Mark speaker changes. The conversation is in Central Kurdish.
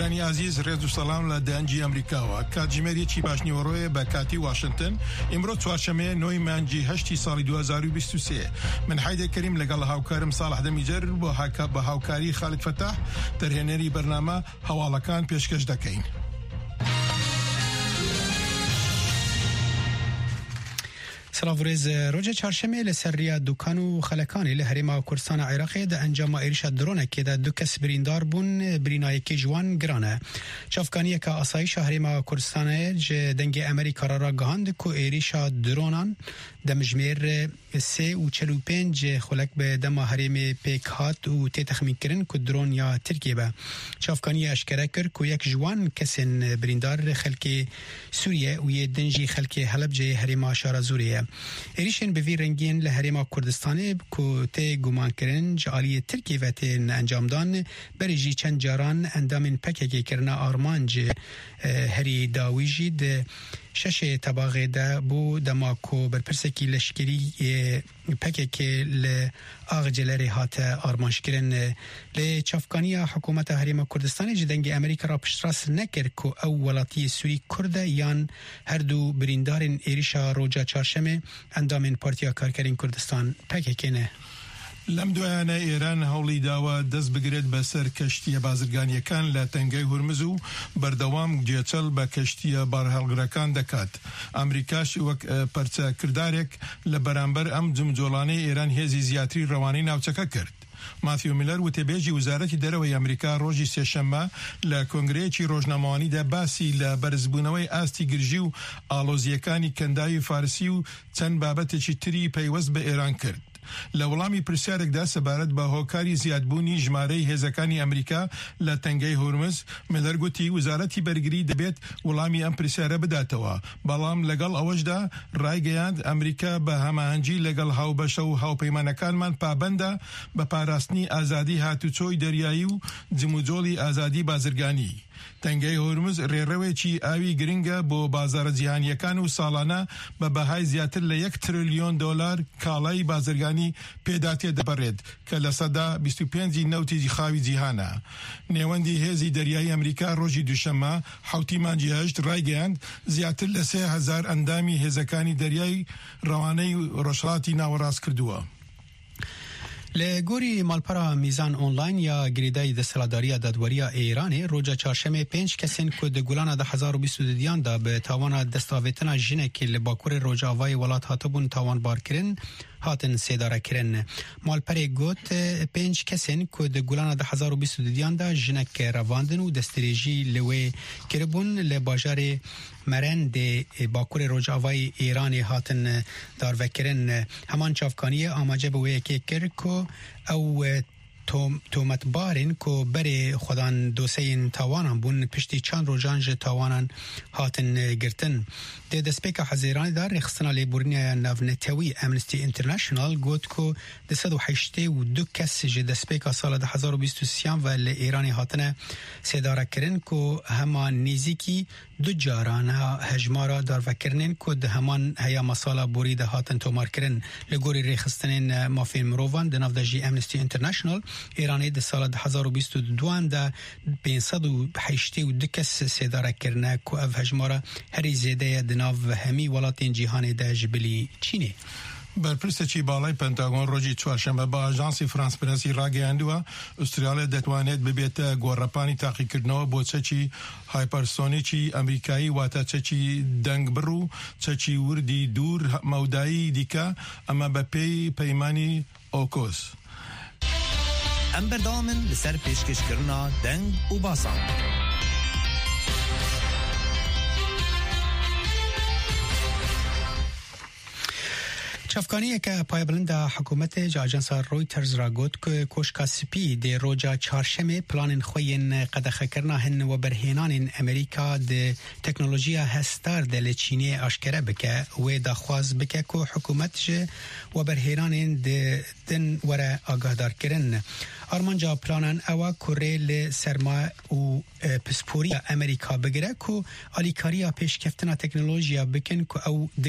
Speaker 1: گوێگرانی عزیز ڕێز و سەڵام لە دەنجی ئەمریکاوە کاتژمێرێکی باشنیوەڕۆیە بە کاتی واشنگتن ئیمڕۆ چوارشەمەیە 9 مانگی 8 ساڵی 2023 من حیدر کەریم لەگەڵ هاوکارم ساڵح دەمیجەر بە هاوکاری خالد فتاح دەرهێنەری بەرنامە هەواڵەکان پێشکەش دەکەین.
Speaker 2: سلاوریز روز چهارشنبه لسریا دکان و خلکانی لهرما کردستان عراقی ده انجام ایرش درونه که ده دو کس بریندار بون برینای که جوان گرانه چافکانیه که آسایش هرما کردستان جه دنگ امریکا را گهاند که ایرش درونان دمجمیر 3 و 45 خلک به دم هرم پیکات و تخمین کردن که درون یا ترکیه به چافکانی اشکره کرد که یک جوان کسین بریندار خلک سوریه و یه دنجی خلک حلب جه هرما شار زوریه ایریشن به وی رنگین لهرما کردستان که ته گمان کردن جالی ترکیه و ته انجام دان بریجی چند جاران اندامین پککی کرنا آرمانج هری داویجی ده شش طبقه ده بو دماکو برپرسکی لشکری پککی لآغجلری هات آرمانش کرن لچافکانی حکومت هرما کردستان جدنگ امریکا را پشتراس نکر که او ولاتی سوری کرده یان هر دو بریندارین ایریشا روجا چارشمه اندامین پارتیا کارکرین کردستان پککی نه.
Speaker 1: لەم دوایانە ئێران هەوڵی داوە دەست بگرێت بەسەر کەشتیە بازرگانیەکان لە تەنگەی هورمز و بەردەوام جێچەل بە کەشتیە بارهەڵگرەکان دەکات. ئەمریکاش وەک پەرچەکردارێک لە بەرامبەر ئەم جمجۆڵانەی ئێران هێزی زیاتری ڕەوانەی ناوچەکە کرد. ماتیو میلر وتێبێژی وزارەتی دەرەوەی ئەمریکا ڕۆژی سێشەممە لە کۆنگرەیەکی ڕۆژنامەوانیدا باسی لە بەرزبوونەوەی ئاستی گرژی و ئاڵۆزیەکانی کەنداوی فارسی و چەند بابەتێکی تری پەیوەست بە ئێران کرد. لە وەڵامی پرسیارێکدا سەبارەت بە هۆکاری زیادبوونی ژمارەی هێزەکانی ئەمریکا لە تەنگەی هورمز میلر گوتی وزارەتی بەرگری دەبێت وەڵامی ئەم پرسیارە بداتەوە بەڵام لەگەڵ ئەوەشدا ڕایگەیاند ئەمریکا بە هەماهەنگی لەگەڵ هاوبەشە و هاوپەیمانەکانمان پابەندە بە پاراستنی ئازادی هاتوچۆی دەریایی و جموجۆڵی ئازادی بازرگانی. تەنگەی هورمز ڕێڕەوێکی ئاوی گرنگە بۆ بازارە جیهانیەکان و ساڵانە بە بەهای زیاتر لە 1 تریلیۆن دۆلار کاڵای بازرگانی پێداتێ دەبڕێت کە لە سەدا 25 نەوتی خاوی جیهانە. نێوەندی هێزی دەریایی ئەمریکا ڕۆژی دووشەممە 7 مانگی 8 ڕایگەیاند زیاتر لە 3,000 ئەندامی هێزەکانی دەریایی ڕەوانەی ڕۆژهەڵاتی ناوەڕاست کردووە.
Speaker 2: لگوری مالپرا میزان آنلاین یا گریدای دستلاداری دادوری ایرانی روزا چهارشنبه 5 کسین که دگولان 2022 دا به تاوان دستاویتنا جنکی لباکور روجاوای ولات هاتبون تاوان بار کرن هاتن سیداره کرن. مالپره گوت 5 کسین که دگولان 2022 دا جنک رواندن و دستریجی لوی کربون لباجار مرن ده باکور روجاوای ایرانی هاتن دار وکرن همان چافکانی آماجه بوی که کرکو او تومت بارین که بری خودان دوسین تاوانان بون پشتی چند روزانج تاوانان هاتن گرتن. ده دسپیک حزیرانی دار رخصنا لیبورنیا نافنتوی امنستی انترنشنال گوت که 282 کس جه دسپیک سال 2023 و ایرانی هاتن سیداره کرن که همان نیزیکی دو جاران هجمارا دار وکرنین که ده همان هیا مسالا بوری ده هاتن تومار کرن لگوری رخصتنین مافین مروان ده ناف ده جی امنستی انترنشنال ایرانی ده سال 2022 ده 582 کس سیداره کرنه که اف هجمارا هری زیده ده ناف همی ولاتین جیهان ده جبلی چینه.
Speaker 1: بەرپرسێکی باڵای پەنتاگۆن ڕۆژی چوارشەممە بە ئاژانسی فرانس پرەسی ڕاگەیاندووە ئوسترالیا دەتوانێت ببێتە گۆڕەپانی تاقیکردنەوە بۆ چەکی هایپەرسۆنیکی ئەمریکایی واتە چەکی دەنگبڕ و چەکی وردی دوور مەودایی دیکە ئەمە بە پێی پەیمانی ئۆکۆس.
Speaker 3: ئەم بەردەوامن لەسەر پێشکەشکردنا دەنگ و باسان.
Speaker 2: چافکانی که پایبلند حکومت اجانس رویترز را گفت که کوشکا سپی ده روزا چهارشنبه پلان خوین قدخه کرنا هن و برهنان امریکا ده تکنولوژی هستار ده چینی آشکره بکه و دخواست بکه که حکومت جه و برهنان ده دن وره آگاهدار کرن. آرمانجا پلانان اوا کوریل سرما و پسپوری امریکا بگیره که آلیکاریا پیشکفتنا تکنولوژیا بکن که او